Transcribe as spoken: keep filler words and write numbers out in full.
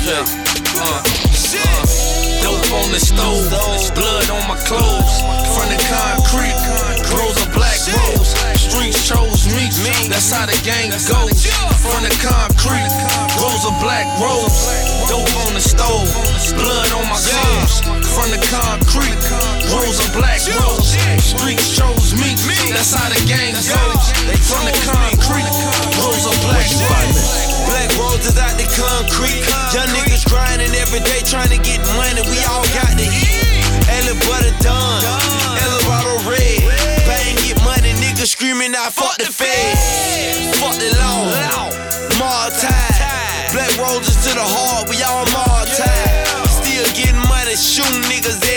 Yeah. Uh, uh, dope on the stove, blood on my clothes. From the concrete, grows a black rose. Streets chose me, that's how the game goes. From the concrete, grows a black rose. Dope on the stove, blood on my clothes. From the concrete, grows a black rose. Streets chose me, that's how the game goes. From the concrete, grows a black rose. Black roses out the concrete. Young niggas grinding every day trying to get money. We all got to eat. Ella butter done, Eldorado red. Bang, get money, niggas screaming out, fuck the feds, fuck the law. Mar-Tide, black roses to the heart, we all Mar-Tide. Still getting money, shooting niggas